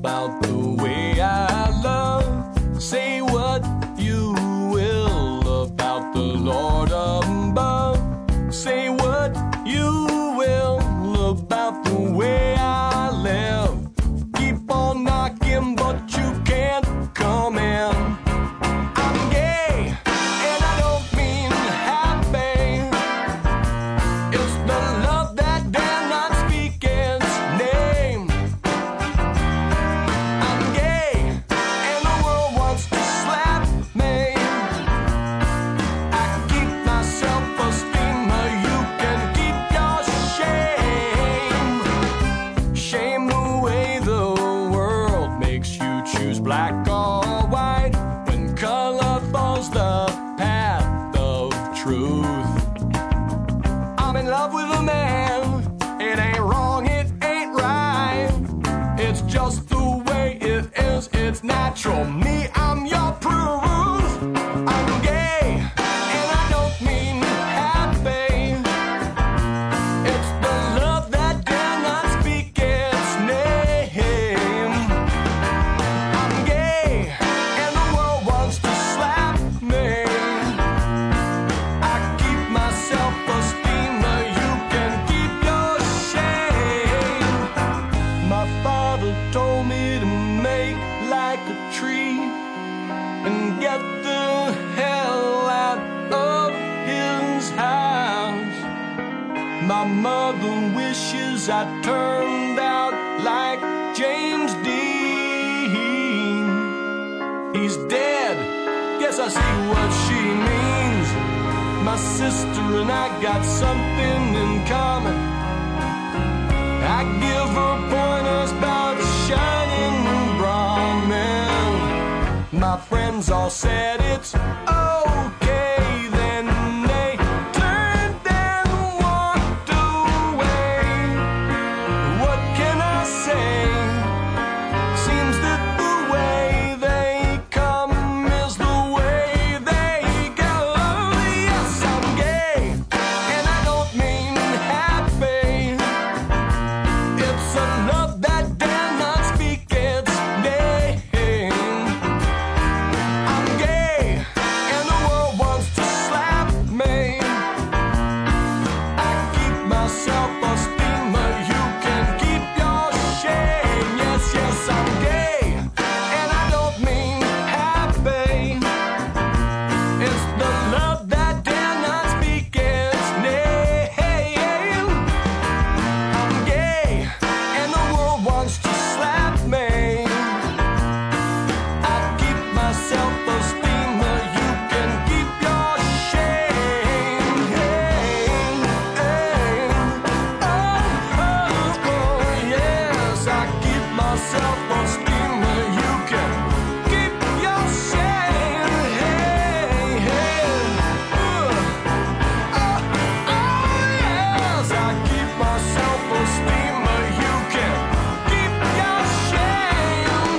about the way I love. Say what you will about the Lord above. Say what you will about the way I live. Keep on knocking, but you can't come in. I'm gay, and I don't mean happy. It's the love that dare not speak its name. I'm gay, and the world wants to slap me. I keep my self-esteem, you can keep your shame. Shame the way the world makes you choose black or white when color falls the path of truth. I'm in love with a man. It ain't wrong, it ain't right. It's just the way it is, it's natural. Me, I'm your proof. I'm gay, and I don't mean happy. It's the love that dare not speak its name. I'm gay, and the world wants to slap me. I keep my self-esteem, you can keep your shame. My father told me to make like a tree and get the hell out of his house. My mother wishes I turned out like James Dean. He's dead, guess I see what she means. My sister and I got something in common. I give her pointers about shining Brahmin. My friends all said it's okay, then they turned and walked away. What can I say? Seems that the way they come is the way they go. Yes, I'm gay, and I don't mean happy. It's a love that dare not speak its name. I'm gay, and the world wants to slap me. I keep my self-esteem, you can keep your shame. Yes, yes, I'm gay, and I don't mean happy. It's the love that dare not speak its name. I'm gay, and the world wants to slap me. I keep my self-esteem, you can keep your shame. Yes, I keep my self-esteem, you can keep your shame. Yes, I keep my self-esteem, you can keep your shame.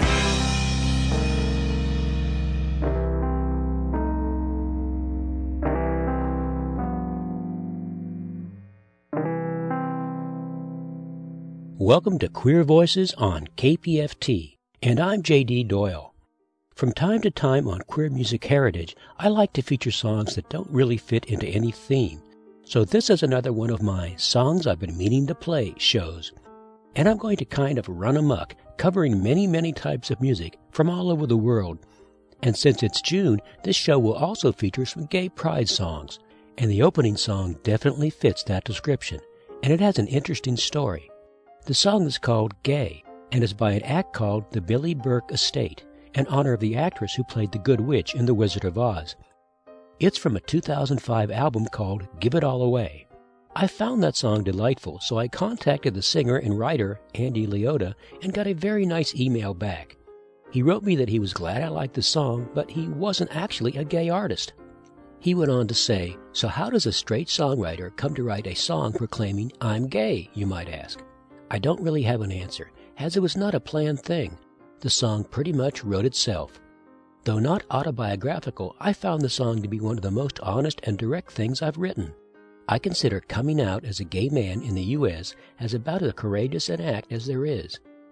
Welcome to Queer Voices on KPFT, and I'm J.D. Doyle. From time to time on Queer Music Heritage, I like to feature songs that don't really fit into any theme. So this is another one of my Songs I've Been Meaning to Play shows. And I'm going to kind of run amok, covering many, many types of music from all over the world. And since it's June, this show will also feature some gay pride songs. And the opening song definitely fits that description. And it has an interesting story. The song is called Gay, and is by an act called the Billie Burke Estate, in honor of the actress who played the Good Witch in The Wizard of Oz. It's from a 2005 album called Give It All Away. I found that song delightful, so I contacted the singer and writer, Andy Leota, and got a very nice email back. He wrote me that he was glad I liked the song, but he wasn't actually a gay artist. He went on to say, so how does a straight songwriter come to write a song proclaiming, I'm gay, you might ask? I don't really have an answer, as it was not a planned thing. The song pretty much wrote itself. Though not autobiographical, I found the song to be one of the most honest and direct things I've written. I consider coming out as a gay man in the U.S. as about as courageous an act as there is.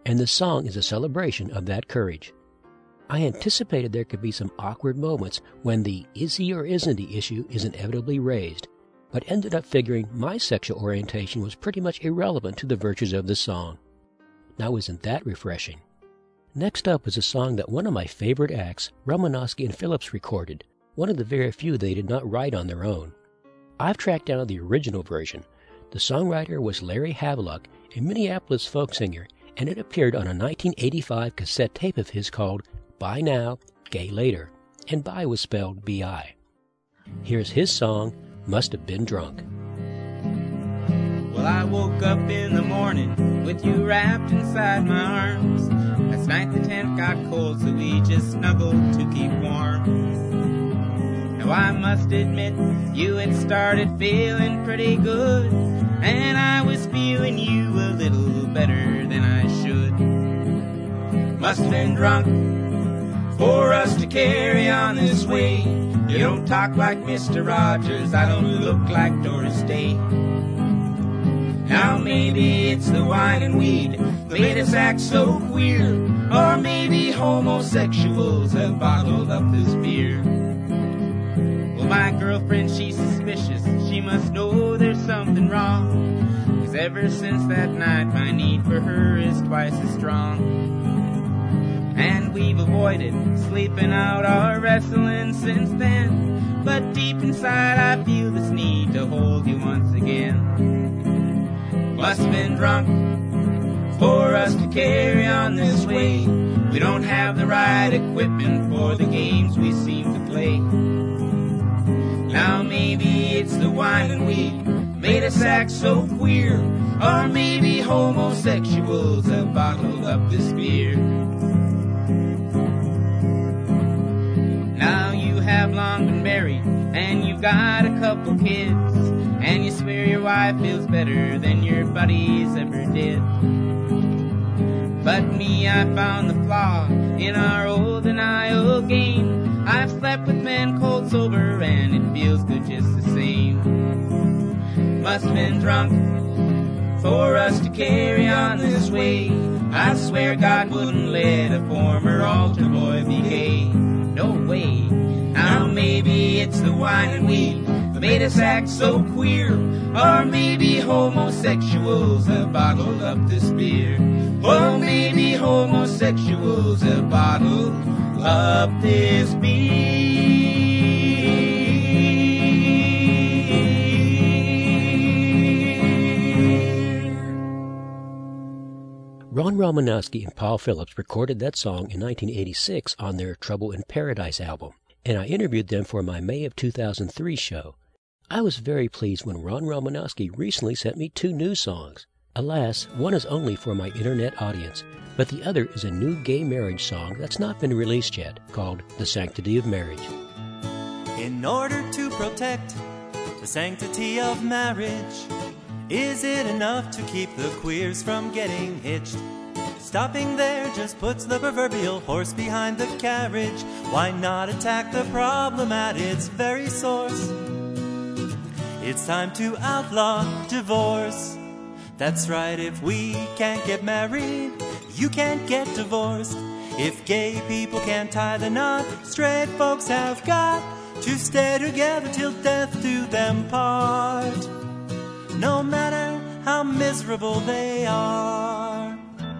and the song is a celebration of that courage. I anticipated there could be some awkward moments when the is he or isn't he issue is inevitably raised, but ended up figuring my sexual orientation was pretty much irrelevant to the virtues of the song. Now isn't that refreshing? Next up is a song that one of my favorite acts, Romanowski and Phillips, recorded, one of the very few they did not write on their own. I've tracked down the original version. The songwriter was Larry Havelock, a Minneapolis folk singer, and it appeared on a 1985 cassette tape of his called Bye Now, Gay Later, and Bye was spelled B-I. Here's his song, Must Have Been Drunk. Well, I woke up in the morning with you wrapped inside my arms. Last night the tent got cold, so we just snuggled to keep warm. Now I must admit, you had started feeling pretty good, and I was feeling you a little better than I should. Must have been drunk for us to carry on this way. You don't talk like Mr. Rogers, I don't look like Doris Day. Now maybe it's the wine and weed that made us act so queer, or maybe homosexuals have bottled up this beer. Well, my girlfriend, she's suspicious, she must know there's something wrong, 'cause ever since that night my need for her is twice as strong. And we've avoided sleeping out or wrestling since then, but deep inside I feel this need to hold you once again. Must have been drunk for us to carry on this way. We don't have the right equipment for the games we seem to play. Now maybe it's the wine and weed made us act so queer, or maybe homosexuals have bottled up this beer. Now you have long been married and you've got a couple kids, and you swear your wife feels better than your buddies ever did. But me, I found the flaw in our old denial game. I've slept with men cold sober and it feels good just the same. Must have been drunk for us to carry on this way. I swear God wouldn't let a former altar boy be gay. No way. Now maybe it's the wine and weed that made us act so queer, or maybe homosexuals have bottled up this beer. Or maybe homosexuals have bottled up this beer. Ron Romanowski and Paul Phillips recorded that song in 1986 on their Trouble in Paradise album, and I interviewed them for my May of 2003 show. I was very pleased when Ron Romanowski recently sent me 2 new songs. Alas, one is only for my internet audience, but the other is a new gay marriage song that's not been released yet, called The Sanctity of Marriage. In order to protect the sanctity of marriage, is it enough to keep the queers from getting hitched? Stopping there just puts the proverbial horse behind the carriage. Why not attack the problem at its very source? It's time to outlaw divorce. That's right, if we can't get married, you can't get divorced. If gay people can't tie the knot, straight folks have got to stay together till death do them part, no matter how miserable they are.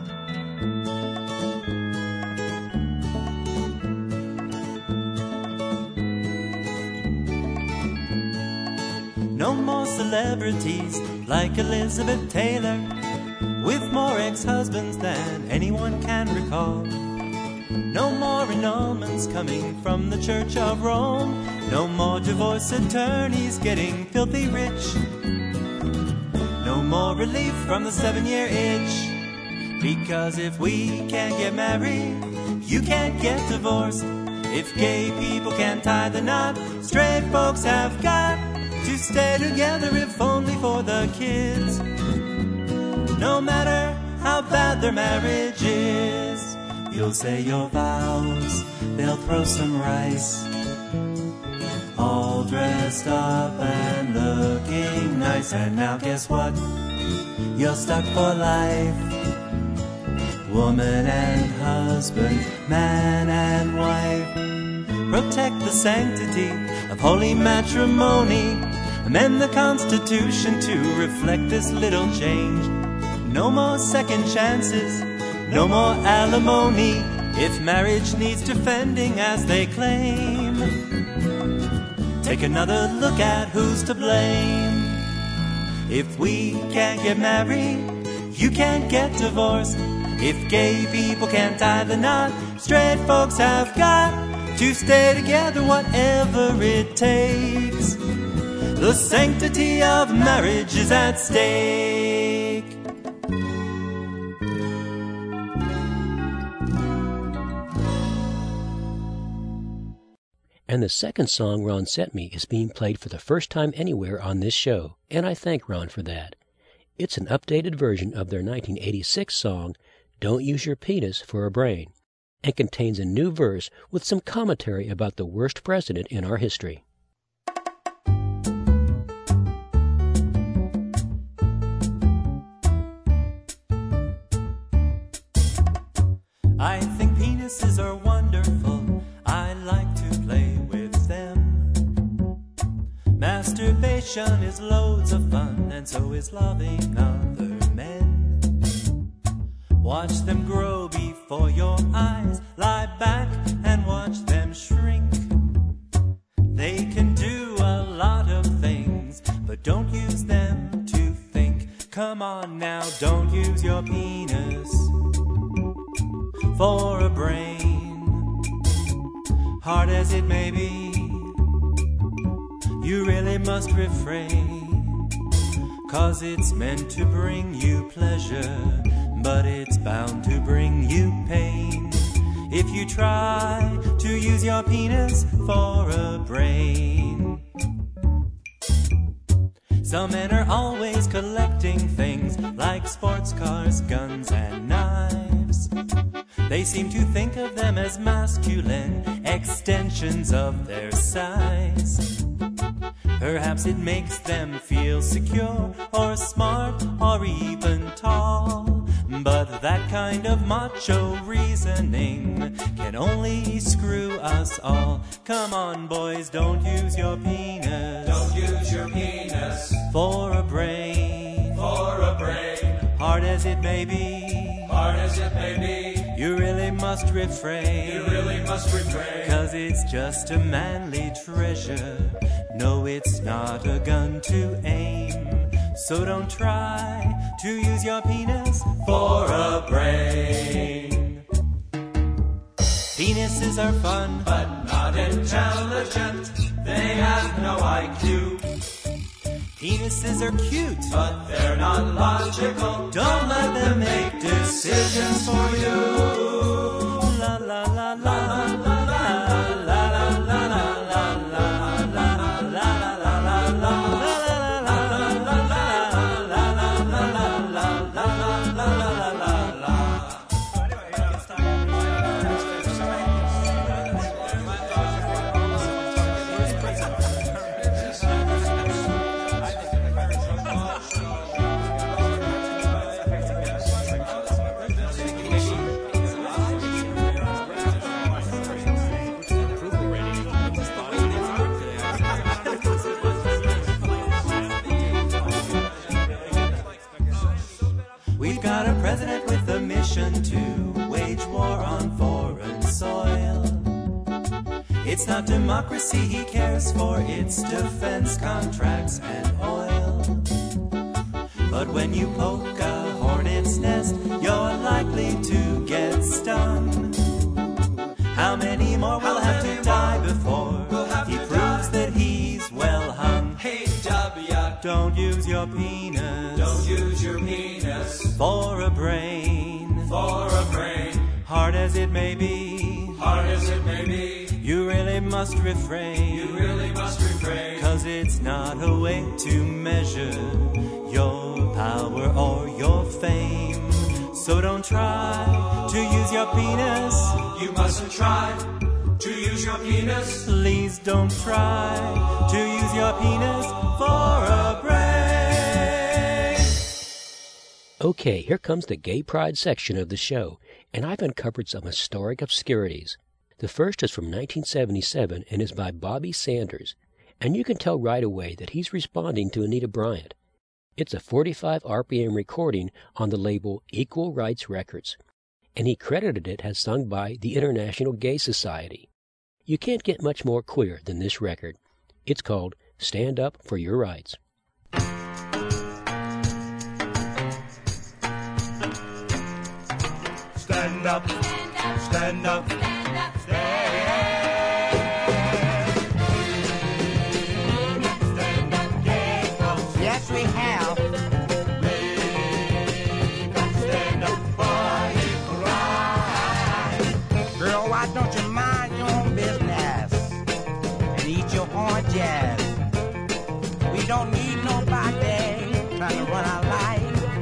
No more celebrities like Elizabeth Taylor, with more ex-husbands than anyone can recall. No more annulments coming from the Church of Rome. No more divorce attorneys getting filthy rich. No more relief from the 7-year itch. Because if we can't get married, you can't get divorced. If gay people can't tie the knot, straight folks have got to stay together, if only for the kids. No matter how bad their marriage is, you'll say your vows, they'll throw some rice, all dressed up and looking nice. And now guess what? You're stuck for life woman and husband, man and wife. Protect the sanctity of holy matrimony. Amend the Constitution to reflect this little change. No more second chances, no more alimony, if marriage needs defending as they claim. Take another look at who's to blame. If we can't get married, you can't get divorced. If gay people can't tie the knot, straight folks have got to stay together whatever it takes. The sanctity of marriage is at stake. And the second song Ron sent me is being played for the first time anywhere on this show, and I thank Ron for that. It's an updated version of their 1986 song, Don't Use Your Penis for a Brain, and contains a new verse with some commentary about the worst president in our history. I think penises are wonderful. I like to play with them. Masturbation is loads of fun, and so is loving other men. Watch them grow before your eyes. Lie back and watch them shrink. They can do a lot of things, but don't use them to think. Come on now, don't use your penis for a brain. Hard as it may be, you really must refrain. 'Cause it's meant to bring you pleasure, but it's bound to bring you pain. If you try to use your penis for a brain. Some men are always collecting things like sports cars, guns, and knives. They seem to think of them as masculine extensions of their size. Perhaps it makes them feel secure or smart or even tall. But that kind of macho reasoning can only screw us all. Come on, boys, don't use your penis. Don't use your penis for a brain. for a brain. Hard as it may be, Hard as it may be, you really must refrain. you really must refrain. 'Cause it's just a manly treasure. No, it's not a gun to aim. So don't try to use your penis For a brain, Penises are fun, but not intelligent. They have no IQ, penises are cute, but they're not logical. don't let them make decisions for you. La la la la la la la la la la president with a mission to wage war on foreign soil. It's not democracy he cares for, it's defense contracts and oil. But when you poke a hornet's nest, you're likely to get stung. How many more will have to die before he proves that he's well hung? Hey, W, Don't use your penis don't use your penis for a brain. for a brain. Hard as it may be, Hard as it may be, you really must refrain. you really must refrain. 'Cause it's not a way to measure your power or your fame. So don't try to use your penis. You mustn't try to use your penis Please don't try to use your penis for a brain. Okay, here comes the gay pride section of the show. and I've uncovered some historic obscurities. The first is from 1977 and is by Bobby Sanders, and you can tell right away that he's responding to Anita Bryant. It's a 45 RPM recording on the label Equal Rights Records, and he credited it as sung by the International Gay Society. You can't get much more queer than this record. It's called Stand Up for Your Rights. Stand up, stand up, stand up, stand up, gay folks. Yes, we have. Stand up for equal rights. Girl, why don't you mind your own business and eat your oranges? We don't need nobody trying to run our life.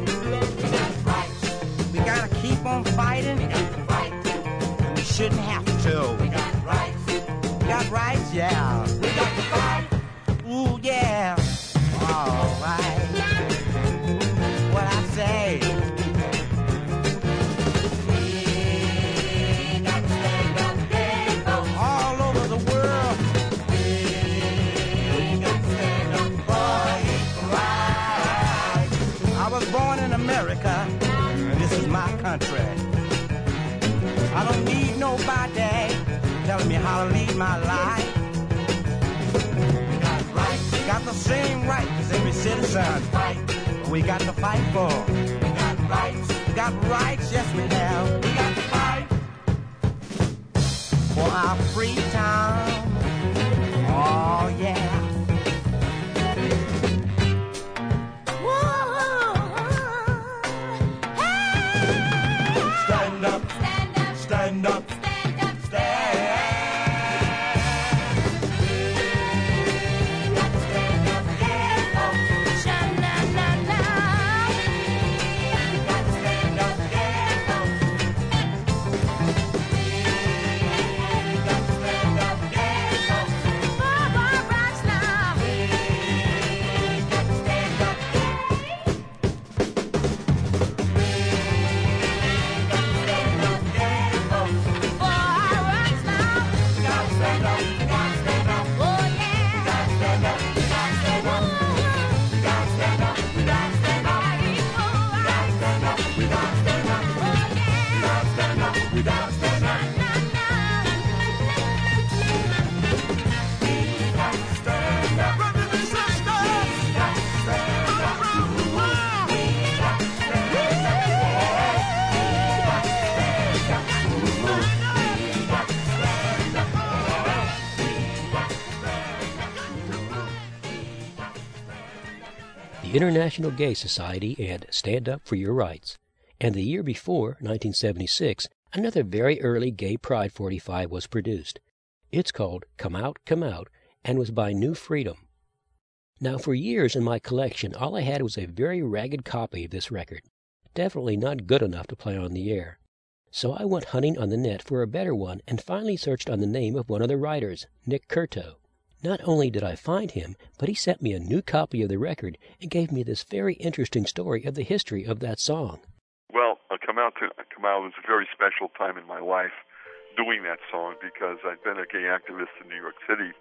We gotta keep on fighting. We got to fight. And we shouldn't have to. We got rights. We got rights, yeah. We got to fight. Ooh, yeah. All right. What I say? We got to stand up, gay folks. All over the world. We got to stand up for equal rights. I was born in America, and this is my country. I don't need nobody telling me how to lead my life. We got rights. Got the same rights as every citizen. Fight. We got to fight for. We got rights. We got rights, yes we have. We got to fight. For our free time. Oh yeah. Stand up, stand up, stand up, stand. We got to stand up, gay folks. We got to stand up, gay folks. We got to stand up, gay folks. We got to stand up, The International Gay Society and Stand Up for Your Rights. And the year before, 1976, another very early gay pride 45 was produced. It's called Come Out, and was by New Freedom. Now, for years in my collection, all I had was a very ragged copy of this record. Definitely not good enough to play on the air. So I went hunting on the net for a better one and finally searched on the name of one of the writers, Nick Curto. Not only did I find him, but he sent me a new copy of the record and gave me this very interesting story of the history of that song. Well, Come Out was a very special time in my life doing that song because I'd been a gay activist in New York City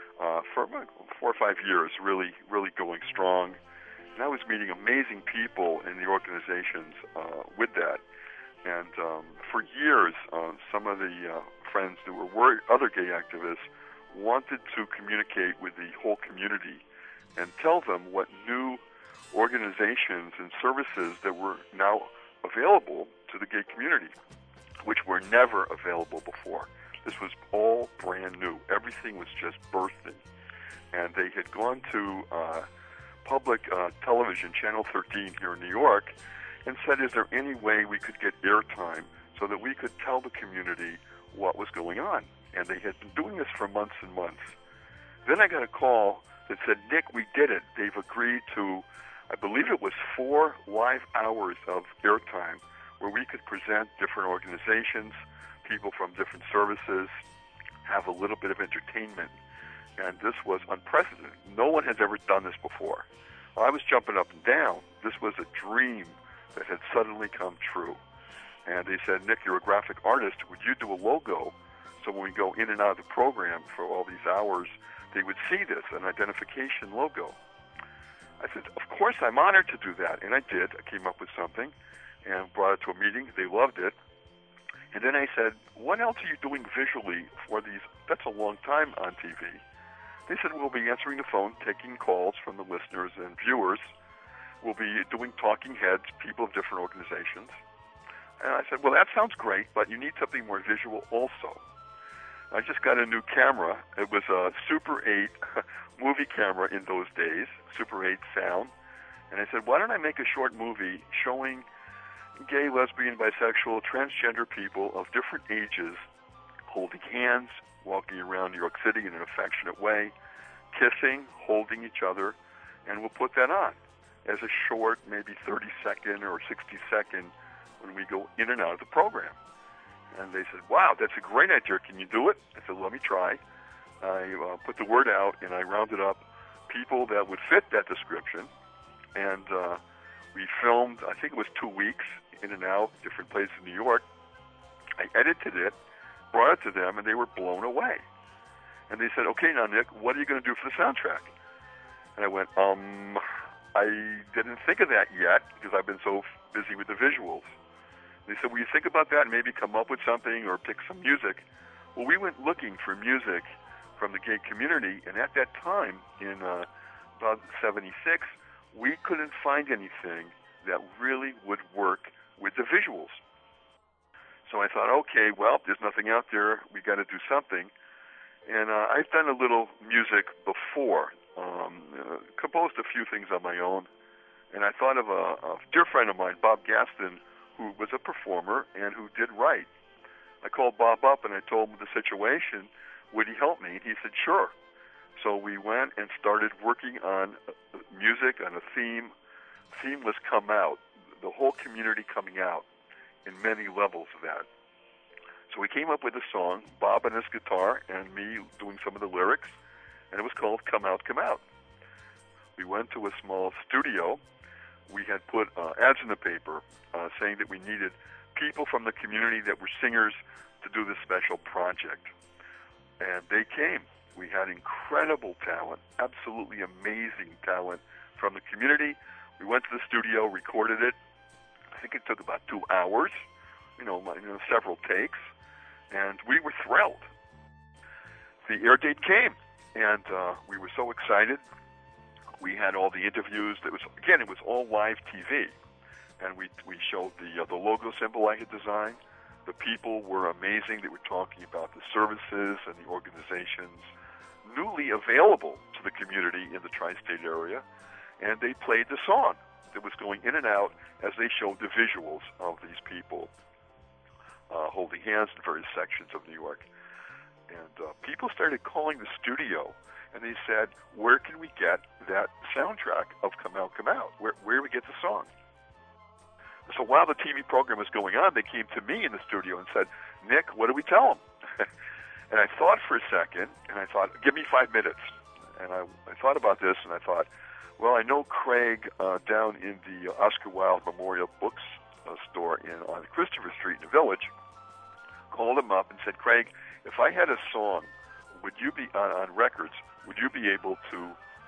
for about 4 or 5 years, really going strong. And I was meeting amazing people in the organizations with that. And for years, some of the friends that were other gay activists wanted to communicate with the whole community and tell them what new organizations and services that were now available to the gay community, which were never available before. This was all brand new. Everything was just bursting. And they had gone to public television, Channel 13 here in New York, and said, is there any way we could get airtime so that we could tell the community what was going on? And they had been doing this for months and months. Then I got a call that said, Nick, we did it. They've agreed to, I believe it was 4 live hours of airtime where we could present different organizations, people from different services, have a little bit of entertainment. And this was unprecedented. No one has ever done this before. I was jumping up and down. This was a dream that had suddenly come true. And they said, Nick, you're a graphic artist. Would you do a logo so when we go in and out of the program for all these hours, they would see this, an identification logo? I said, of course, I'm honored to do that. And I did. I came up with something and brought it to a meeting. They loved it. And then I said, what else are you doing visually for these? That's a long time on TV. They said, we'll be answering the phone, taking calls from the listeners and viewers. We'll be doing talking heads, people of different organizations. And I said, well, that sounds great, but you need something more visual also. I just got a new camera. It was a Super 8 movie camera in those days, Super 8 sound. And I said, why don't I make a short movie showing gay, lesbian, bisexual, transgender people of different ages holding hands, walking around New York City in an affectionate way, kissing, holding each other, and we'll put that on as a short, maybe 30-second or 60-second when we go in and out of the program. And they said, wow, that's a great idea. Can you do it? I said, let me try. I put the word out, and I rounded up people that would fit that description. And we filmed, I think it was 2 weeks, in and out, different places in New York. I edited it, brought it to them, and they were blown away. And they said, okay, now, Nick, what are you going to do for the soundtrack? And I went, I didn't think of that yet because I've been so busy with the visuals. They said, will you think about that and maybe come up with something or pick some music? Well, we went looking for music from the gay community, and at that time, in about 76, we couldn't find anything that really would work with the visuals. So I thought, okay, well, there's nothing out there. We got to do something. And I've done a little music before, composed a few things on my own. And I thought of a dear friend of mine, Bob Gaston, who was a performer and who did write. I called Bob up and I told him the situation. Would he help me? He said, sure. So we went and started working on music, on a theme. Theme was Come Out, the whole community coming out in many levels of that. So we came up with a song, Bob on his guitar and me doing some of the lyrics, and it was called Come Out, Come Out. We went to a small studio. We had put ads in the paper saying that we needed people from the community that were singers to do this special project. And they came. We had incredible talent, absolutely amazing talent from the community. We went to the studio, recorded it. I think it took about 2 hours, several takes, and we were thrilled. The air date came, and we were so excited. We had all the interviews. It was all live TV, and we showed the logo symbol I had designed. The people were amazing. They were talking about the services and the organizations newly available to the community in the tri-state area, and they played the song that was going in and out as they showed the visuals of these people holding hands in various sections of New York. And people started calling the studio, and they said, where can we get that soundtrack of Come Out, Come Out? Where do we get the song? So while the TV program was going on, they came to me in the studio and said, Nick, what do we tell them? And I thought for a second, and I thought, give me 5 minutes. And I thought about this, and I thought, well, I know Craig down in the Oscar Wilde Memorial Books store on Christopher Street in the Village. Called him up and said, Craig, if I had a song, would you be on records? Would you be able to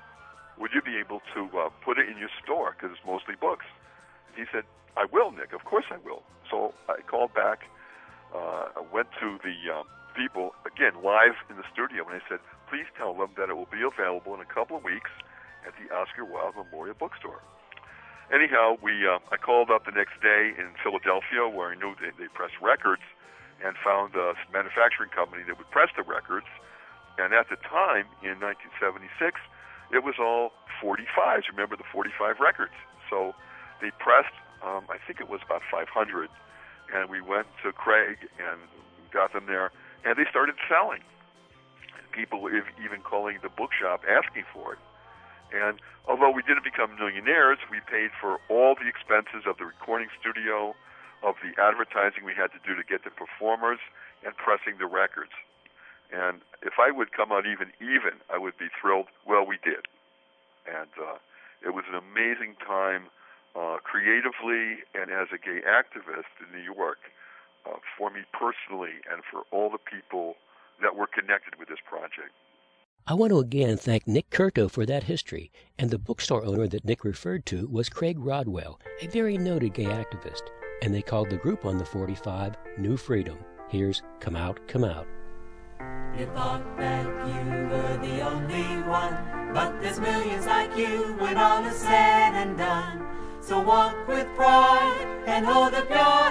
put it in your store because it's mostly books? He said, I will, Nick. Of course I will. So I called back. I went to the people again live in the studio, and I said, please tell them that it will be available in a couple of weeks at the Oscar Wilde Memorial Bookstore. Anyhow, I called up the next day in Philadelphia, where I knew they pressed records, and found a manufacturing company that would press the records. And at the time, in 1976, it was all 45s. Remember the 45 records? So they pressed, I think it was about 500, and we went to Craig and got them there, and they started selling. People were even calling the bookshop asking for it. And although we didn't become millionaires, we paid for all the expenses of the recording studio, of the advertising we had to do to get the performers, and pressing the records. And if I would come out even, I would be thrilled. Well, we did. And it was an amazing time creatively and as a gay activist in New York, for me personally and for all the people that were connected with this project. I want to again thank Nick Curto for that history, and the bookstore owner that Nick referred to was Craig Rodwell, a very noted gay activist, and they called the group on the 45 New Freedom. Here's Come Out, Come Out. You thought that you were the only one, but there's millions like you when all is said and done. So walk with pride and hold up your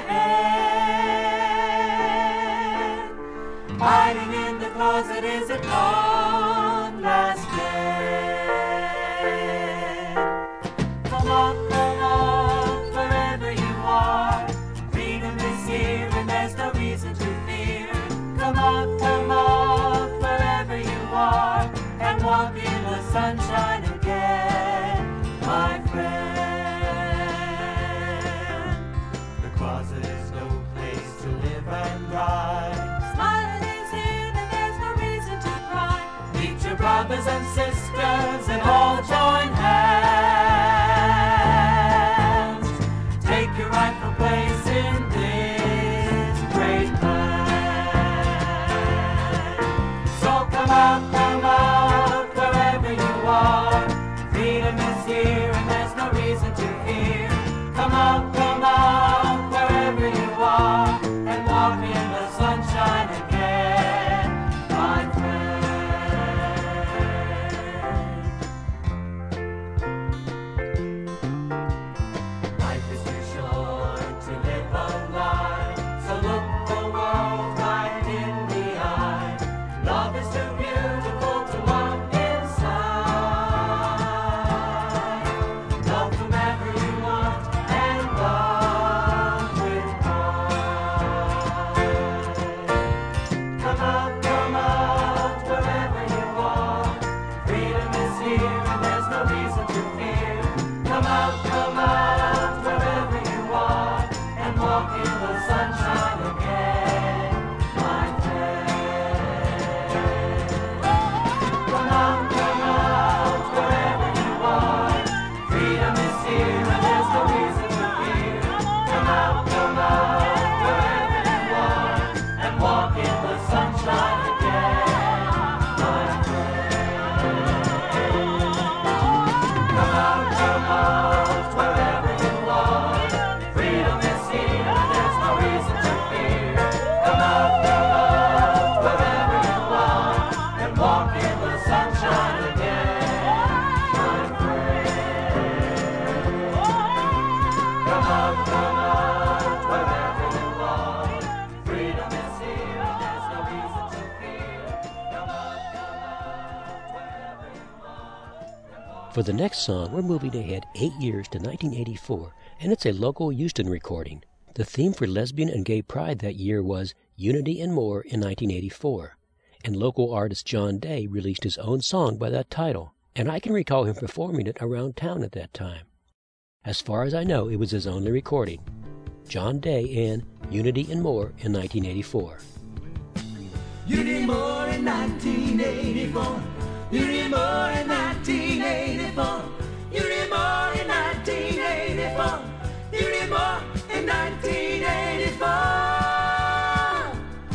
head. Hiding in the closet is a long last dead. Come on, wherever you are. Freedom is here and there's no reason to fear. Come on, wherever you are, and walk in the sunshine again, my friend. The closet is no place to live and die. Smiling is here and there's no reason to cry. Meet your brothers and sisters and all join hands. Take your rightful place in this great land. So come out, wherever you are. Freedom is here and there's no reason to fear. Come out, wherever you are, and walk in the sunshine again, my friend. Life is too short to live a lie, so look the world right in the eye. Love is too beautiful to walk inside. Love whomever you want and love with pride. Come out, wherever you are. Freedom is here and there's no reason to fear. Come out, wherever you are, and walk in the sunshine again, my friend. Come out, wherever you are. Freedom is here and there's no reason to fear. Come out, wherever you are, and walk in the sunshine again, my friend. Come out, wherever you are. Freedom is here and there's no reason to fear. Come out, wherever you are, and walk in the sunshine again, my friend. Come out, wherever you are. Freedom is here and there's no reason to fear. Come out, wherever you are. For the next song, we're moving ahead 8 years to 1984, and it's a local Houston recording. The theme for Lesbian and Gay Pride that year was Unity and More in 1984, and local artist John Day released his own song by that title, and I can recall him performing it around town at that time. As far as I know, it was his only recording. John Day and Unity and More in 1984. Unity more in 1984. Unity more in 1984. Unity more in 1984. Unity more in 1984.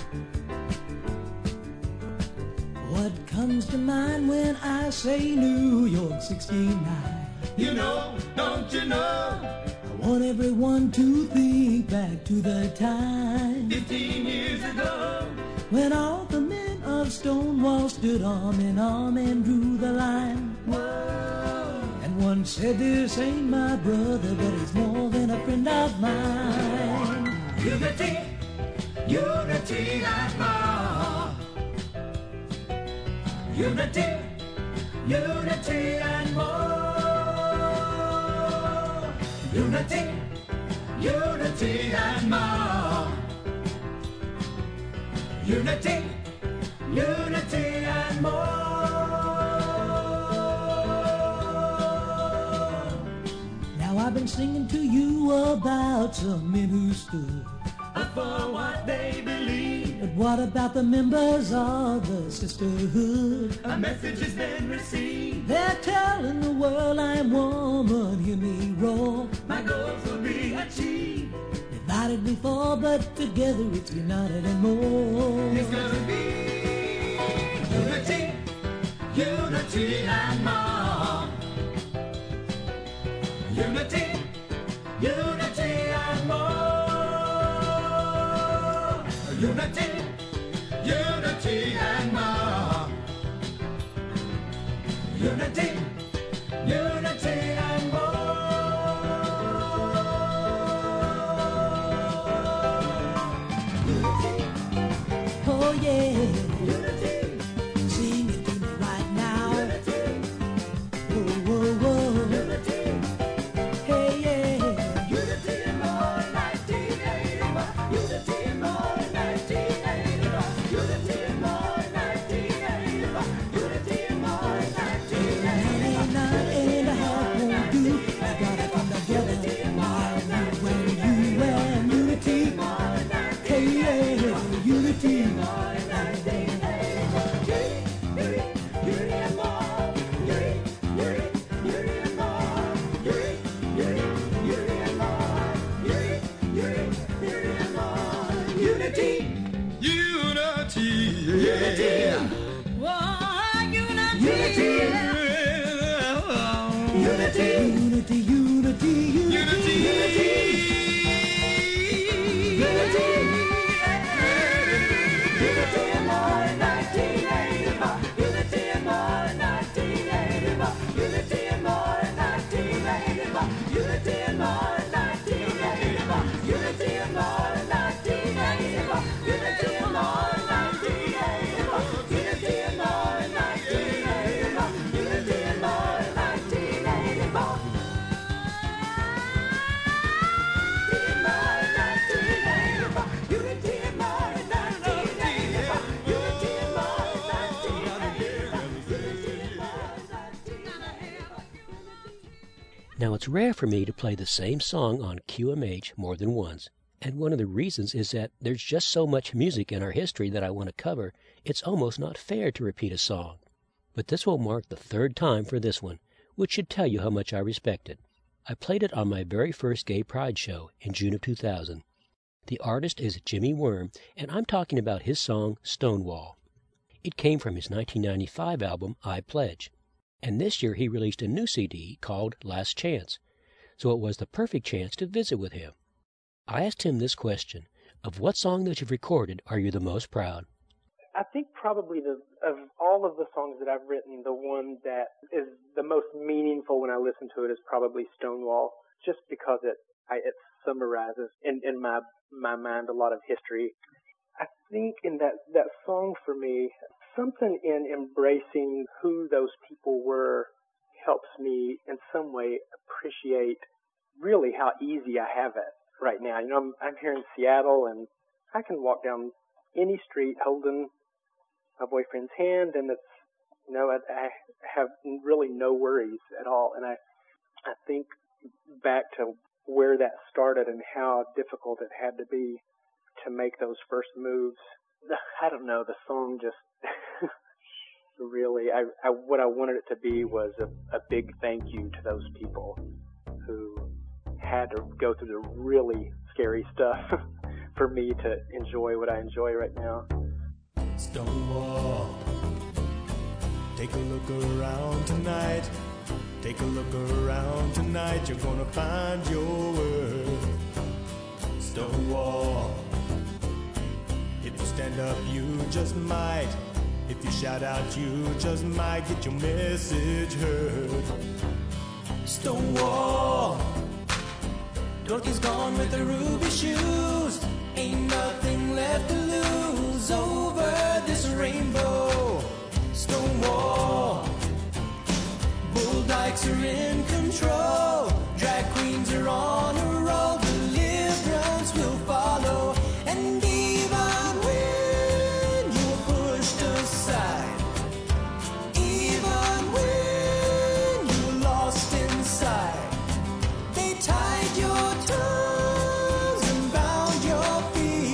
What comes to mind when I say New York 69? You know, don't you know? I want everyone to think back to the time 15 years ago, when all the men of Stonewall stood arm in arm and drew the line. Whoa. And one said, this ain't my brother, but he's more than a friend of mine. Unity, unity and more. Unity, unity and more. Unity, unity and more. Unity, unity and more. Now I've been singing to you about some men who stood for what they believe. But what about the members of the sisterhood? A message has been received. They're telling the world I'm woman, hear me roar. My goals will be achieved. Divided before, but together it's united and more. It's gonna be unity, unity and more. Unity, unity and more. Unity, unity and more. Unity, unity and more. Oh yeah, Unity, sing it to me right now. unity, Whoa, whoa, whoa. unity. Hey yeah, Unity and more, 1981. Unity and more, 1981. Unity and more, 1981. Unity and more, 1981. 99 and a half won't do. I gotta come together, me and you and unity. Hey yeah, unity. Unity, unity, unity. Now, it's rare for me to play the same song on QMH more than once, and one of the reasons is that there's just so much music in our history that I want to cover, it's almost not fair to repeat a song. But this will mark the third time for this one, which should tell you how much I respect it. I played it on my very first Gay Pride show in June of 2000. The artist is Jimmy Worm, and I'm talking about his song, Stonewall. It came from his 1995 album, I Pledge. And this year he released a new CD called Last Chance, so it was the perfect chance to visit with him. I asked him this question: of what song that you've recorded are you the most proud? I think probably of all of the songs that I've written, the one that is the most meaningful when I listen to it is probably Stonewall, just because it summarizes in my mind a lot of history. I think in that song for me, something in embracing who those people were helps me in some way appreciate really how easy I have it right now. You know, I'm here in Seattle, and I can walk down any street holding my boyfriend's hand, and it's, you know, I have really no worries at all. And I think back to where that started and how difficult it had to be to make those first moves. I don't know, the song just really, what I wanted it to be was a big thank you to those people who had to go through the really scary stuff for me to enjoy what I enjoy right now. Stonewall, take a look around tonight. Take a look around tonight. You're gonna find your worth. Stonewall, if you stand up, you just might. If you shout out, you just might get your message heard. Stonewall, Dorothy's gone with the ruby shoes. Ain't nothing left to lose over this rainbow. Stonewall, bull dykes are in control. Drag queens are on a roll. Deliverance will follow. And even when you're pushed aside, even when you're lost inside, they tied your tongues and bound your feet.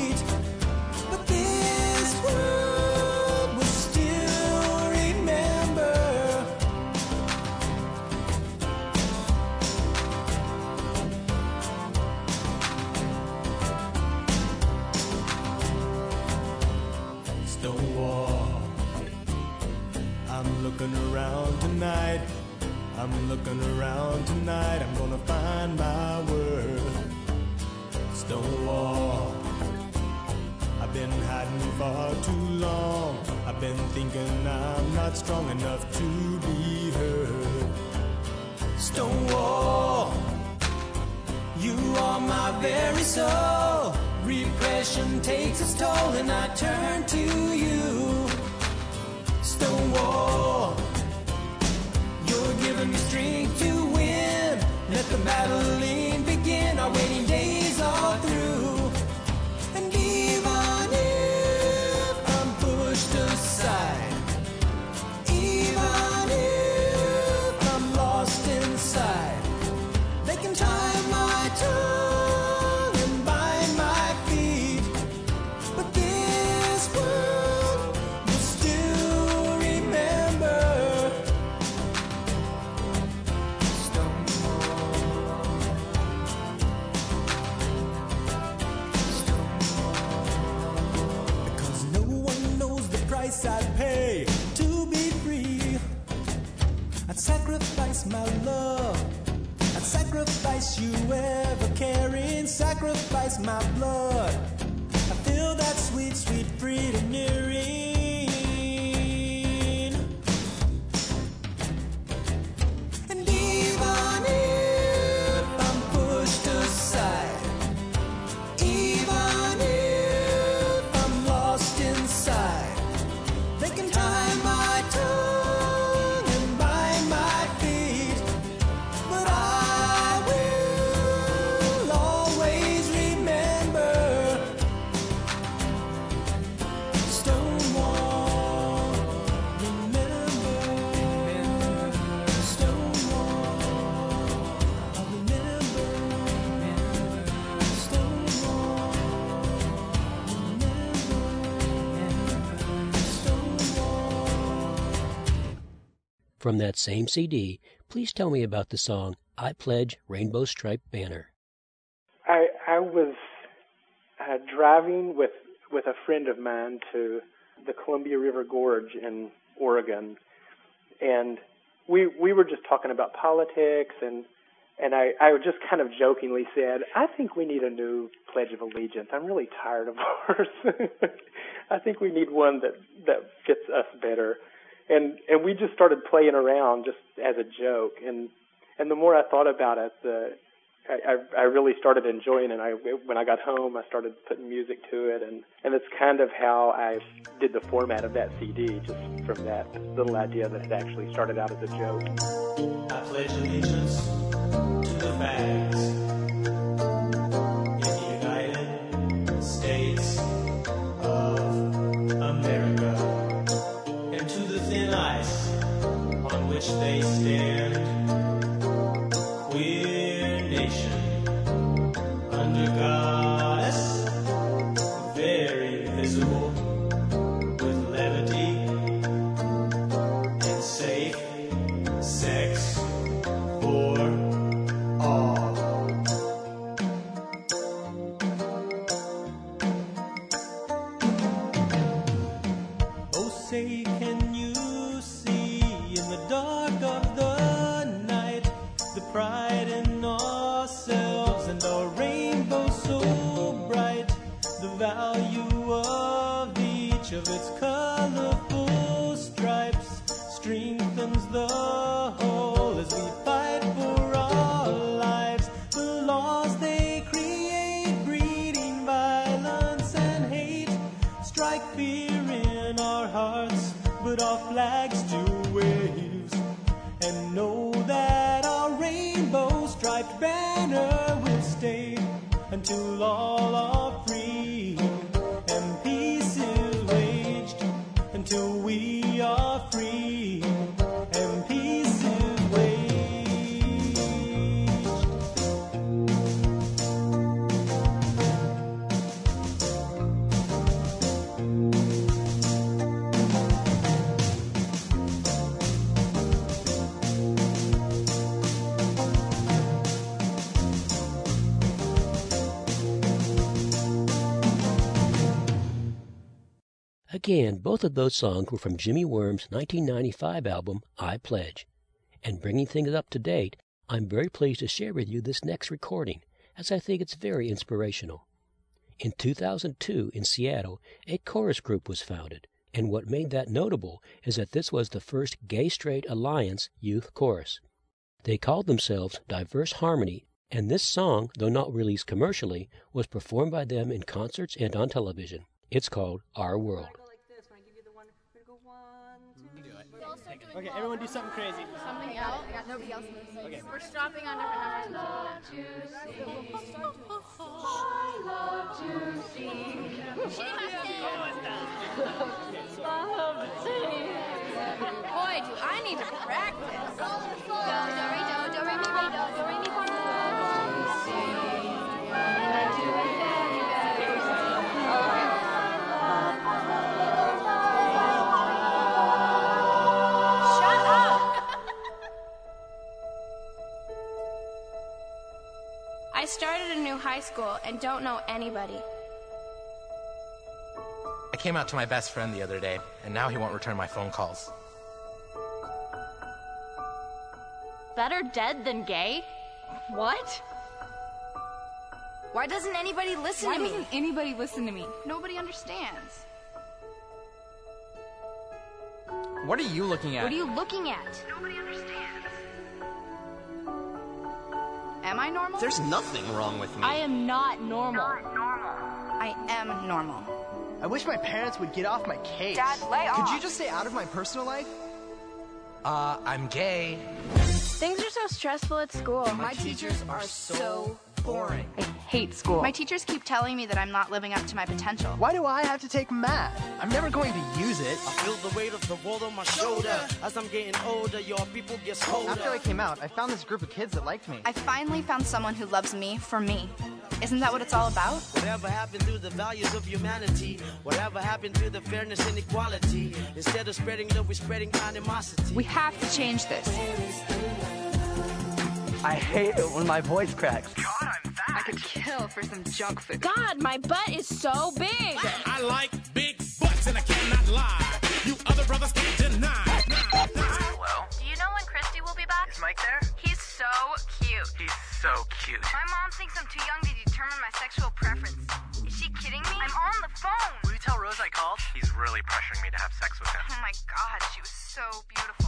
looking around tonight. I'm looking around tonight. I'm gonna find my worth. Stonewall. I've been hiding far too long. I've been thinking I'm not strong enough to be heard. Stonewall. You are my very soul. Repression takes its toll and I turn to you. Stonewall. You're giving me strength to win. Let the battling begin. Our waiting days are through. And even if I'm pushed aside, even if I'm lost inside, they can tie my tongue and bind my feet, but this world will still remember. Because no one knows the price I'd pay to be free. I'd sacrifice my love, I'd sacrifice you ever caring, sacrifice my blood. I feel that sweet, sweet freedom nearing. And even if I'm pushed aside, even if I'm lost inside, they can tie my tongue and bind my feet, but I will always remember. Stonewall, remember. Stonewall, I'll remember. Stonewall, remember. Stonewall. From that same CD, please tell me about the song I Pledge Rainbow Striped Banner. I was driving with a friend of mine to the Columbia River Gorge in Oregon, and we were just talking about politics, and I just kind of jokingly said, I think we need a new Pledge of Allegiance. I'm really tired of ours. I think we need one that fits us better. And we just started playing around just as a joke, and the more I thought about it, I really started enjoying it. When I got home, I started putting music to it, and it's kind of how I did the format of that CD, just from that little idea that it actually started out as a joke. I pledge allegiance to the flags in the United States of America, and to the thin ice on which they stand, queer nation, under goddess, very visible, with levity and safe sex for all. Oh, say, can you see in the dark of the night the pride in ourselves and our rainbow so bright, the value of each of its colorful stripes strengthens the whole as we fight for our lives. The laws they create, breeding violence and hate, strike fear in our hearts, but our flag still waves. And know that our rainbow-striped banner will stay until all are free and peace is waged, until we are free and peace is waged. Again, both of those songs were from Jimmy Worm's 1995 album, I Pledge. And bringing things up to date, I'm very pleased to share with you this next recording, as I think it's very inspirational. In 2002, in Seattle, a chorus group was founded, and what made that notable is that this was the first Gay-Straight Alliance youth chorus. They called themselves Diverse Harmony, and this song, though not released commercially, was performed by them in concerts and on television. It's called Our World. Okay, everyone do something crazy. Something else? Yeah, nobody else knows. Okay. We're stopping on different numbers. I love to sing. Boy, do I need to practice. Do, re, do, re, mi, re, do, re, mi, fa, I started a new high school and don't know anybody. I came out to my best friend the other day, and now he won't return my phone calls. Better dead than gay? What? Why doesn't anybody listen to me? Why doesn't anybody listen to me? Nobody understands. What are you looking at? What are you looking at? Nobody understands. Am I normal? There's nothing wrong with me. I am not normal. I am normal. I wish my parents would get off my case. Dad, lay off. Could you just stay out of my personal life? I'm gay. Things are so stressful at school. My teachers are so boring. I hate school. My teachers keep telling me that I'm not living up to my potential. Why do I have to take math? I'm never going to use it. I feel the weight of the world on my shoulder. As I'm getting older, your people get colder. After I came out, I found this group of kids that liked me. I finally found someone who loves me for me. Isn't that what it's all about? Whatever happened to the values of humanity? Whatever happened to the fairness and equality? Instead of spreading love, we're spreading animosity. We have to change this. I hate it when my voice cracks. God, I'm fat. I could kill for some junk food. God, my butt is so big. I like big butts and I cannot lie. You other brothers can't deny. Hello? Do you know when Christy will be back? Is Mike there? He's so cute. He's so cute. My mom thinks I'm too young to determine my sexual preference. Is she kidding me? I'm on the phone. Will you tell Rose I called? He's really pressuring me to have sex with him. Oh my God, she was so beautiful.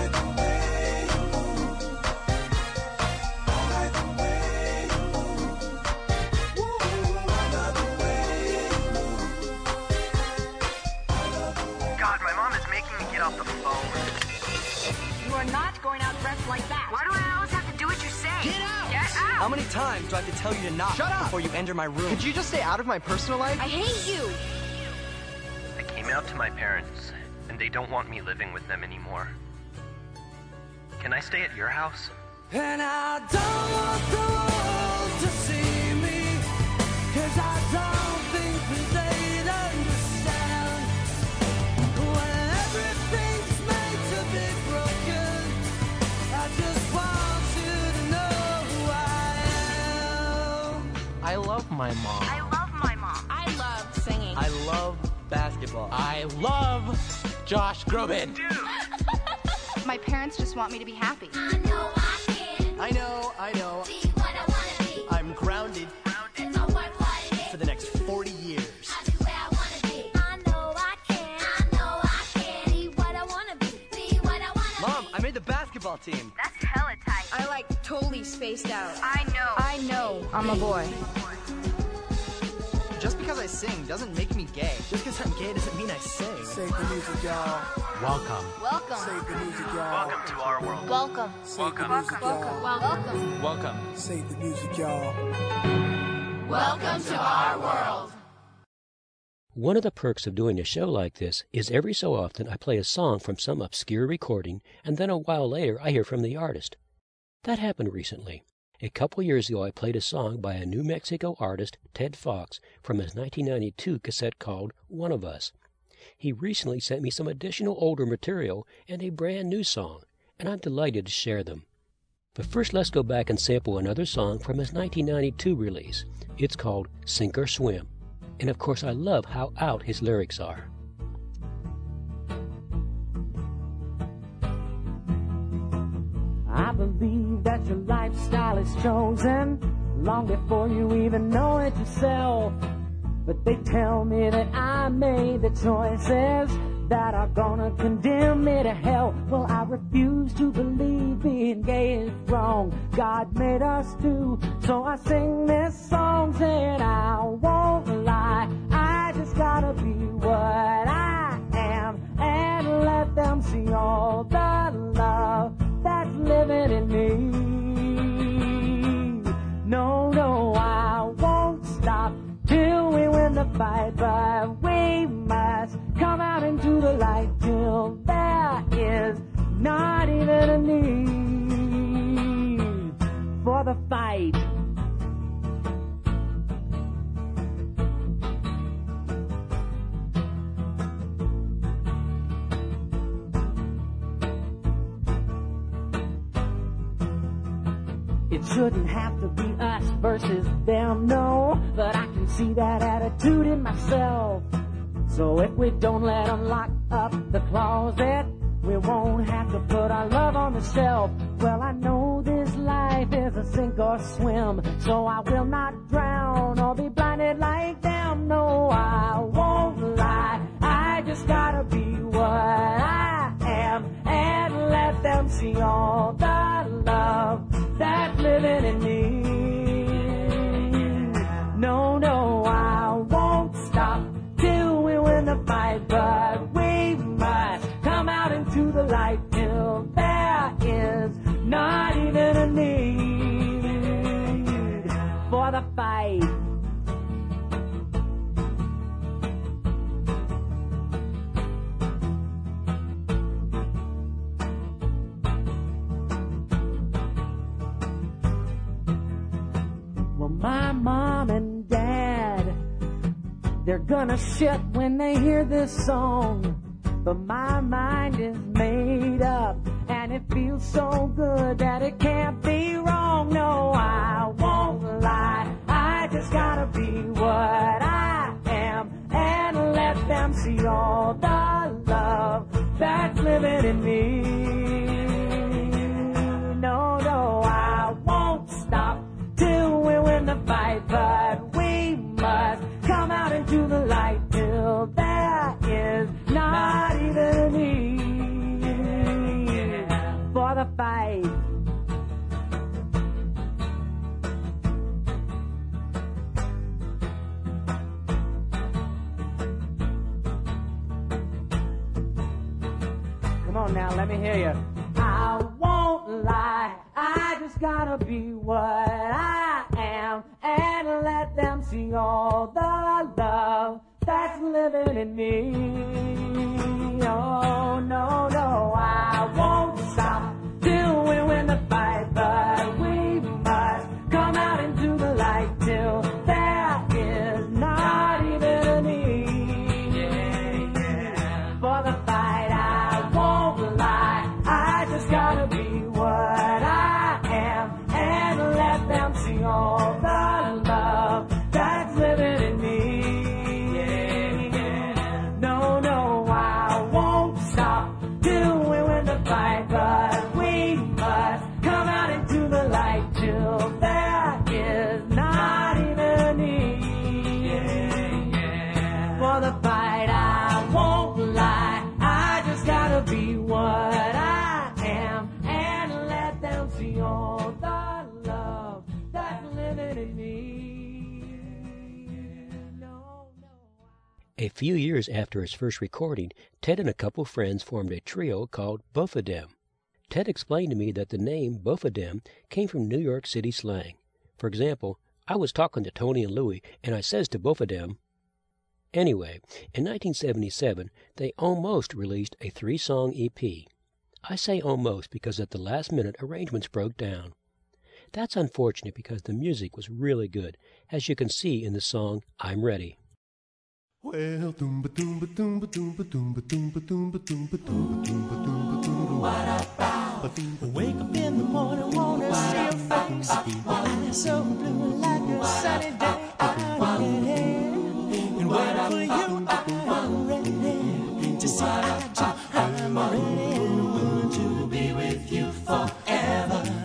God, my mom is making me get off the phone. You are not going out dressed like that. Why do I always have to do what you say? Get out! Get out! How many times do I have to tell you to knock before you enter my room? Could you just stay out of my personal life? I hate you! I came out to my parents, and they don't want me living with them anymore. Can I stay at your house? And I don't want the world to see me, 'cause I don't think that they'd understand. When everything's made to be broken, I just want you to know who I am. I love my mom. I love my mom. I love singing. I love basketball. I love Josh Groban. My parents just want me to be happy. I know I can. I know. Be what I wanna be. I'm grounded It's all worth what it is. for the next 40 years. I'll be where I wanna be. I know I can. I know I can. Be what I wanna be. Be what I wanna be. Mom, I made the basketball team. That's hella tight. I like totally spaced out. I know I'm a boy. Just because I sing doesn't make me gay. Just because I'm gay doesn't mean I sing. Save the music, y'all. Welcome. Welcome. Save the music, y'all. Welcome to our world. Welcome. Save the music, y'all. Welcome. Welcome. Save the music, y'all. Welcome to our world. One of the perks of doing a show like this is every so often I play a song from some obscure recording, and then a while later I hear from the artist. That happened recently. A couple years ago I played a song by a New Mexico artist, Ted Fox, from his 1992 cassette called One of Us. He recently sent me some additional older material and a brand new song, and I'm delighted to share them. But first let's go back and sample another song from his 1992 release. It's called Sink or Swim. And of course I love how out his lyrics are. believe that your lifestyle is chosen long before you even know it yourself. But they tell me that I made the choices that are gonna condemn me to hell. Well, I refuse to believe being gay is wrong. God made us do, so I sing this song saying I won't lie. I just gotta be what I am and let them see all the love that's living in me. No, no, I won't stop till we win the fight, but we must come out into the light till there is not even a need for the fight. It shouldn't have to be us versus them, no, but I can see that attitude in myself. So if we don't let them lock up the closet, we won't have to put our love on the shelf. Well, I know this life is a sink or swim, so I will not drown or be blinded like them. No, I won't lie. I just gotta be what I am and let them see all the love that's living in me. No, no, I won't stop till we win the fight, but we must come out into the light till there is not even a need for the fight. Well, my mom and dad, they're gonna shit when they hear this song. But my mind is made up, and it feels so good that it can't be wrong. No, I won't lie. I just gotta be what I am and let them see all the love that's living in me. No, no, I won't stop till we win the fight, but we must come out into the light till there is not even a need for the fight. Come on now, let me hear you. I won't lie, I just gotta be what I am and let them see all the love that's living in me. Oh, no, no, I won't stop till we win the fight, but we must come out into the light till there is not even a need for the fight. I won't lie, I just gotta be what I am and let them see all the love that's living in me. No, no, I won't stop till we win the fight, but we must come out into the light till there is not even a need for the fight. I won't lie, I just gotta be what I am and let them see all the love that's living in me. A few years after his first recording, Ted and a couple friends formed a trio called Bofadem. Ted explained to me that the name Bofadem came from New York City slang. For example, I was talking to Tony and Louie, and I says to Bofadem. Anyway, in 1977, they almost released a 3-song EP. I say almost because at the last minute arrangements broke down. That's unfortunate because the music was really good, as you can see in the song I'm Ready. Well, doomba doomba doomba doomba doomba doomba doomba doomba doomba doomba doomba doomba. What about? Wake up in the morning, wanna see your face. Eyes so blue like a sunny day. I'm ready, and waiting for you. I'm ready to see eye to eye. I'm ready and want to be with you forever.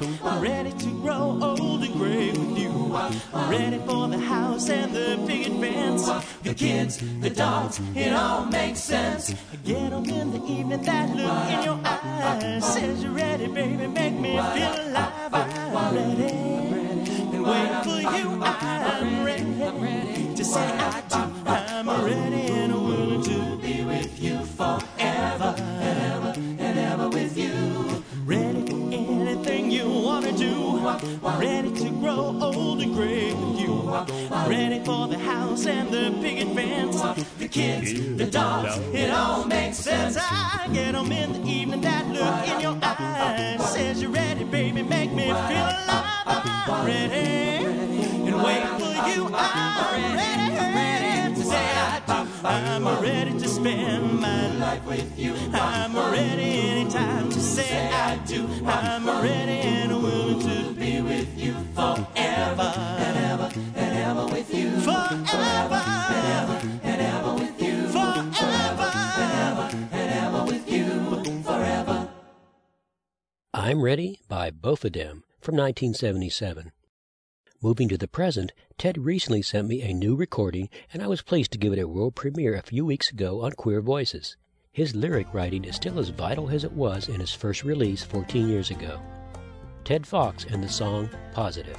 I'm ready to grow old and gray with you. I'm ready for the house and the picket fence. The kids, the dogs, it all makes sense. I get 'em in the evening, that look in your eyes says you're ready, baby, make me feel alive. I'm ready, and waiting for you. I'm ready to say I do. I'm ready and willing to be with you forever and ever and ever with you. Ready for anything you wanna do. I'm ready to grow old and gray with you. I'm ready for the house and the picket fence. The kids, the dogs, it all makes sense. I get 'em in the evening, that look in your eyes says you're ready, baby, make me feel alive. I'm ready and wait for you. I'm ready to say I do. I'm ready to spend my life with you. I'm ready anytime to say I do. I'm ready and willing to be with you forever and ever and ever with you. Forever and ever and ever with you. Forever and ever and ever with you. Forever. I'm Ready by Both of Them from 1977. Moving to the present, Ted recently sent me a new recording, and I was pleased to give it a world premiere a few weeks ago on Queer Voices. His lyric writing is still as vital as it was in his first release 14 years ago. Ted Fox and the song Positive.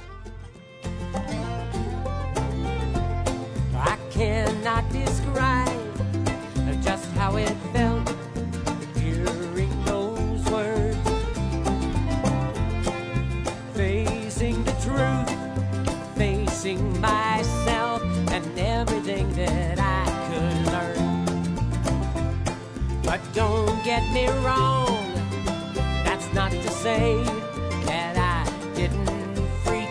I cannot describe just how it felt hearing those words, facing the truth, facing myself and everything that I could learn. But don't get me wrong, that's not to say that I didn't freak.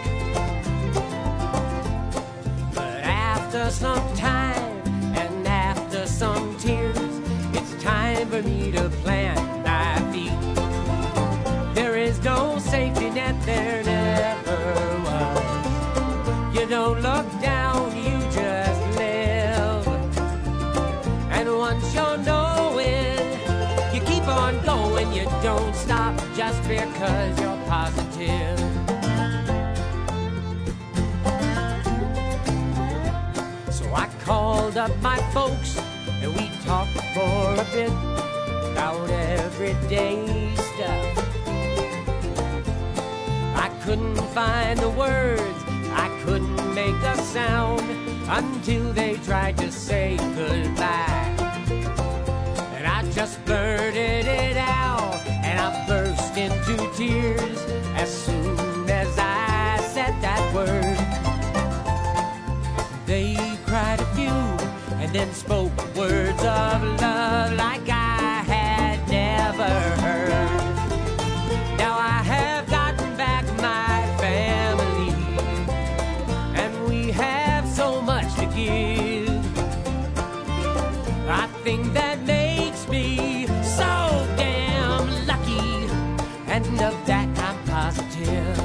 But after some time and after some tears, it's time for me to plant my feet. There is no safety net, there never was. You don't look down, you just live. And once you're knowing, you keep on going, you don't stop just because you're positive. So I called up my folks and we talked for a bit about everyday stuff. I couldn't find the words, I couldn't make a sound until they tried to say goodbye. And I just blurted it out and I burst into tears as soon as I said that word. They cried a few and then spoke words of love like I had never heard. Now I have gotten back my family and we have so much to give. I think that makes me so damn lucky, and of that I'm positive.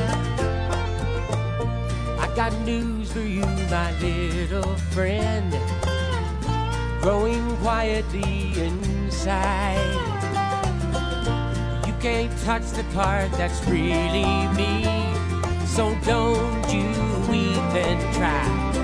I got news for you, my little friend, growing quietly inside. You can't touch the part that's really me, so don't you even try.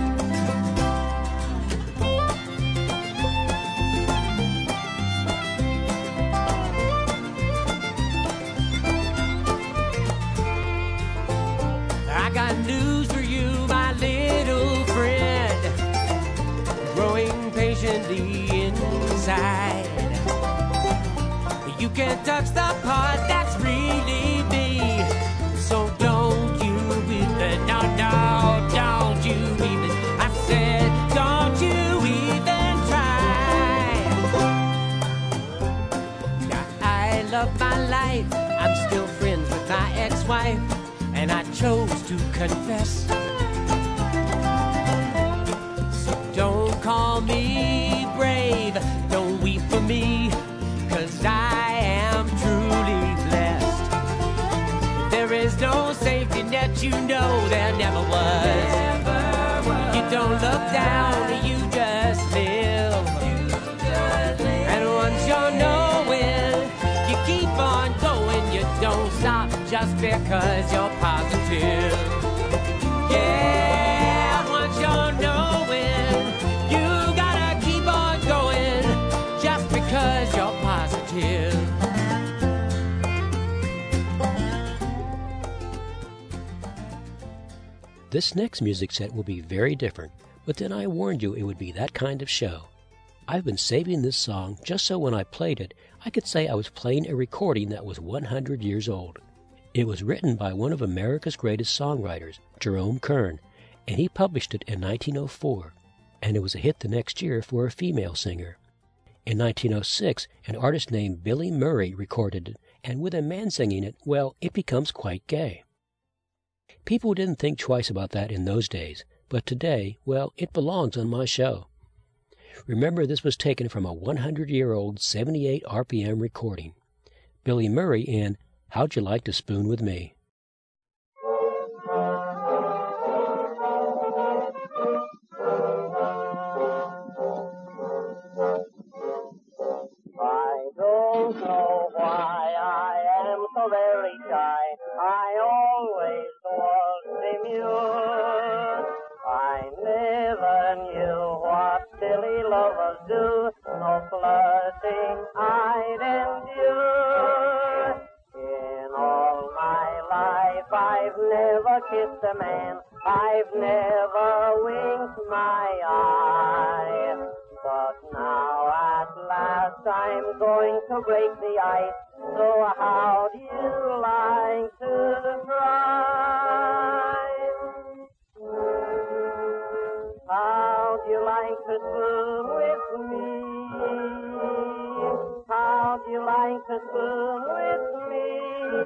I got news for you, my little friend, growing patiently inside. You can't touch the part that's really me, so don't you even, no, don't you even, I said, don't you even try. Now I love my life, I'm still friends with my ex-wife, and I chose to confess. So don't call me brave, don't weep for me, 'cause I am truly blessed. There is no safety net, you know there never was. You don't look down, you just live. And once you're knowing, you keep on going, you don't stop just just because you're positive. Yeah, once you're knowing, you gotta keep on going just because you're positive. This next music set will be very different, but then I warned you it would be that kind of show. I've been saving this song just so when I played it, I could say I was playing a recording that was 100 years old. It was written by one of America's greatest songwriters, Jerome Kern, and he published it in 1904, and it was a hit the next year for a female singer. In 1906, an artist named Billy Murray recorded it, and with a man singing it, well, it becomes quite gay. People didn't think twice about that in those days, but today, well, it belongs on my show. Remember, this was taken from a 100-year-old 78 RPM recording. Billy Murray in How'd You Like to Spoon With Me? I don't know why I am so very shy. I always was demure. I never knew what silly lovers do. No flirting I'd endure. In all my life I've never kissed a man. I've never winked my eye. But now at last I'm going to break the ice. So how'd you like to try? How'd you like to spoon with me? How'd you like to spoon with me?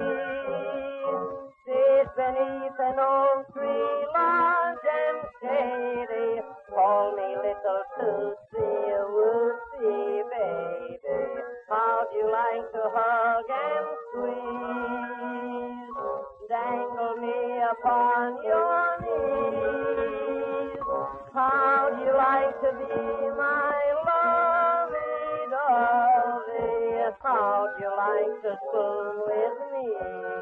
Sit beneath an old tree, large and shady. Call me little Tootsie, Wootsy, baby. How'd you like to hug and squeeze? Dangle me upon your knees. How'd you like to be my lovey-dovey? How'd you like to spoon with me?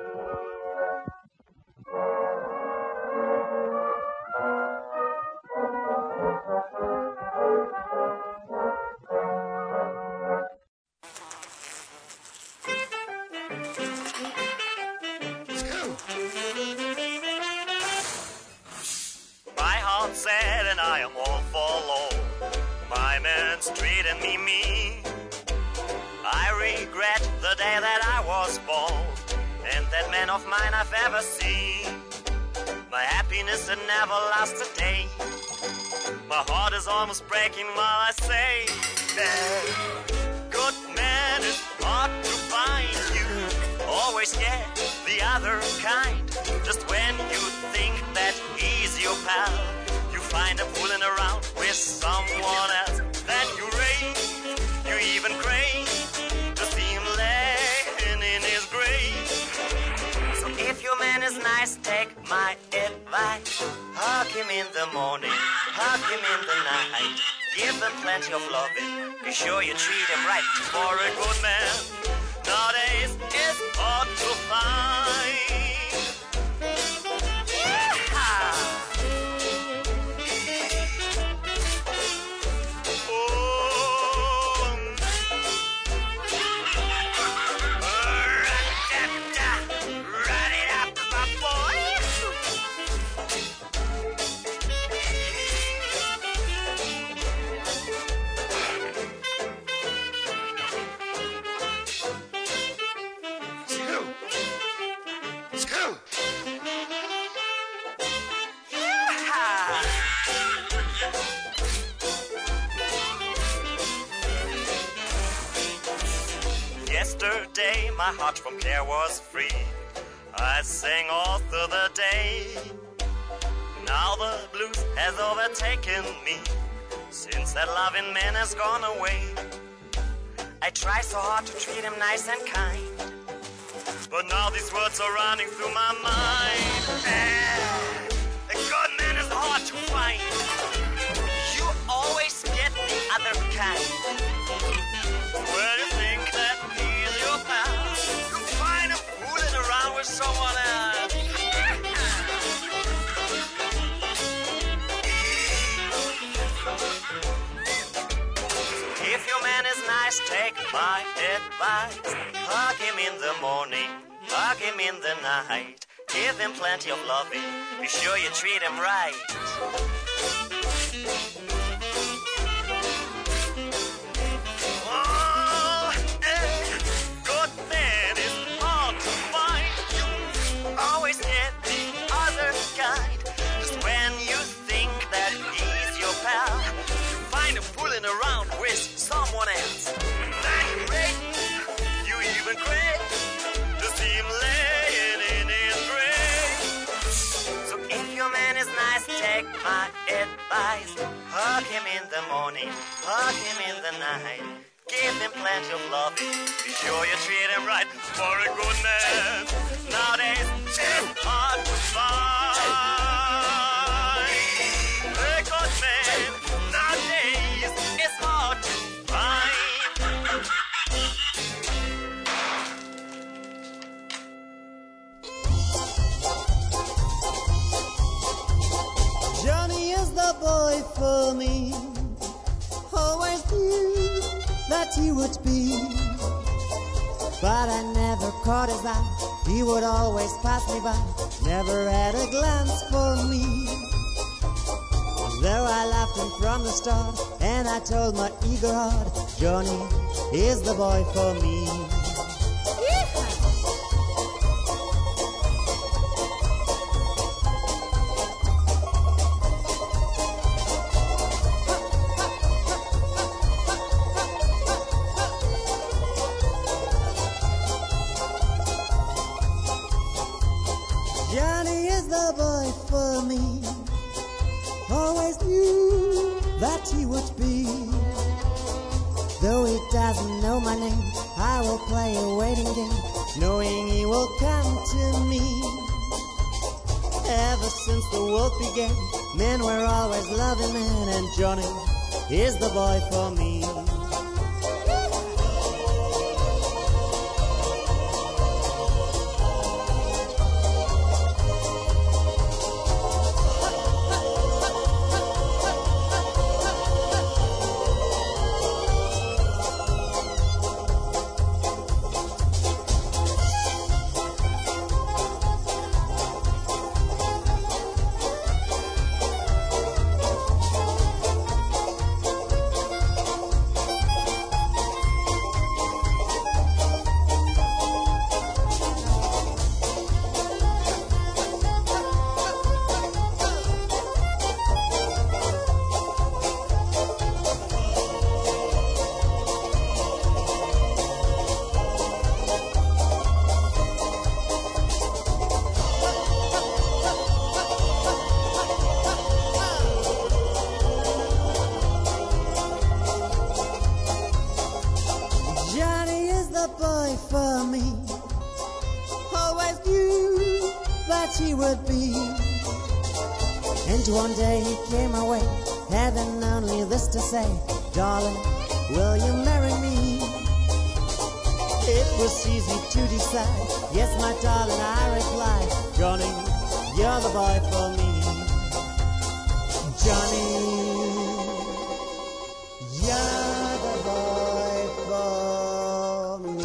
My heart's sad and I am all forlorn. My man's treating me mean. I regret the day that I was born and that man of mine I've ever seen. My happiness had never lasted a day. My heart is almost breaking while I say that good man is hard to find. You always get the other kind. Just when you think that he's your pal, you find him fooling around with someone else. Then you rage, you even crave to see him laying in his grave. So if your man is nice, take my advice. Hug him in the morning, hug him in the night. Give him plenty of loving, be sure you treat him right. For a good man nowadays is hard to find. Yesterday my heart from care was free. I sang all through the day. Now the blues has overtaken me since that loving man has gone away. I try so hard to treat him nice and kind, but now these words are running through my mind. A good man is hard to find. You always get the other kind. When you think that he's your pal, you find him fooling around with someone else. If your man is nice, take my advice. Hug him in the morning, hug him in the night. Give him plenty of loving, be sure you treat him right. Oh, good man is hard to find. Always get the other kind. Just when you think that he's your pal, you find him fooling around with someone else. That great, you even great to see him laying in his grave. So if your man is nice, take my advice. Hug him in the morning, hug him in the night. Give him plenty of loving, be sure you treat him right. For a good man, nowadays it's hard to find. A good man, nowadays it's hard to find. Johnny is the boy for me. Always knew that he would be, but I never caught his eye. He would always pass me by, never had a glance for me. Though I laughed him from the start, and I told my eager heart, Johnny is the boy for me. Johnny is the boy for me. Always knew that he would be. Though he doesn't know my name, I will play a waiting game, knowing he will come to me. Ever since the world began, men were always loving men, and Johnny is the boy for me. He would be. And one day he came my way, having only this to say, darling, will you marry me? It was easy to decide, yes my darling, I replied, Johnny, you're the boy for me. Johnny, you're the boy for me.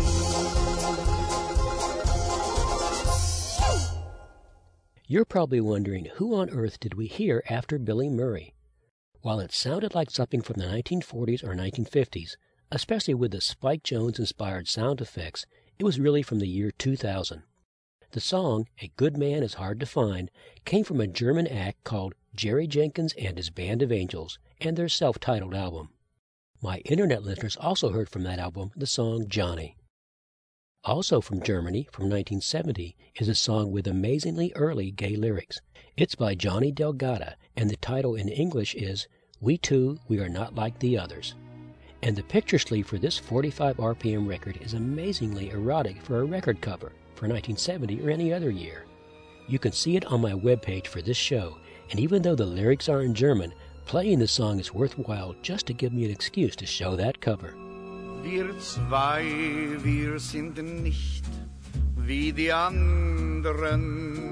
You're probably wondering, who on earth did we hear after Billy Murray? While it sounded like something from the 1940s or 1950s, especially with the Spike Jones-inspired sound effects, it was really from the year 2000. The song, A Good Man is Hard to Find, came from a German act called Jerry Jenkins and His Band of Angels, and their self-titled album. My internet listeners also heard from that album the song Johnny. Also from Germany, from 1970, is a song with amazingly early gay lyrics. It's by Johnny Delgado, and the title in English is We Too, We Are Not Like the Others. And the picture sleeve for this 45 RPM record is amazingly erotic for a record cover for 1970 or any other year. You can see it on my webpage for this show, and even though the lyrics are in German, playing the song is worthwhile just to give me an excuse to show that cover. Wir zwei, wir sind nicht wie die anderen.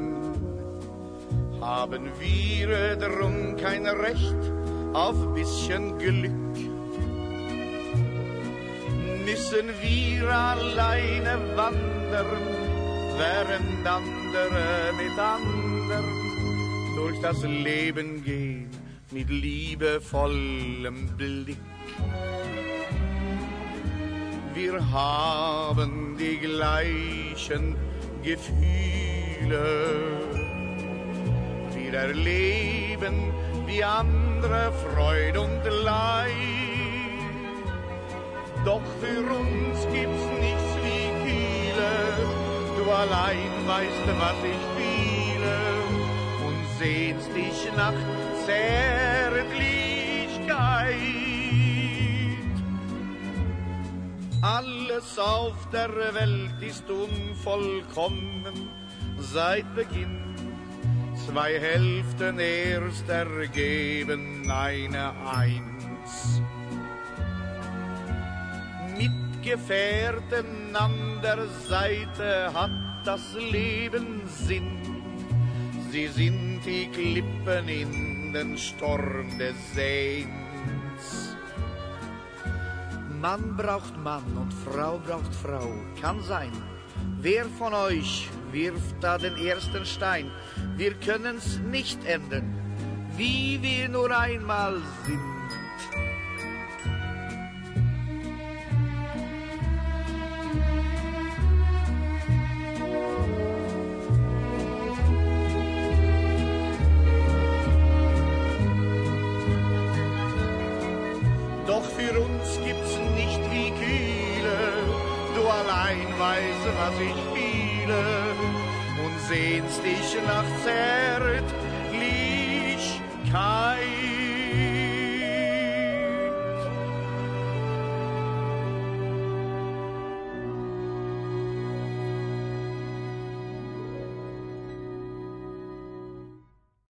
Haben wir drum kein Recht auf bisschen Glück? Müssen wir alleine wandern, während andere mit anderen durch das Leben gehen mit liebevollem Blick. Wir haben die gleichen Gefühle, wir erleben wie andere Freude und Leid. Doch für uns gibt's nichts wie Kühle, du allein weißt, was ich fühle und sehnst dich nach Zärtlichkeit. Alles auf der Welt ist unvollkommen seit Beginn. Zwei Hälften erst ergeben eine Eins. Mit Gefährten an der Seite hat das Leben Sinn. Sie sind die Klippen in den Sturm des Sehens. Mann braucht Mann und Frau braucht Frau, kann sein. Wer von euch wirft da den ersten Stein? Wir können's nicht ändern, wie wir nur einmal sind. Doch für uns gibt's nicht wie Kühle, du allein weißt, was ich fühle und sehnst dich nach Zärtlichkeit.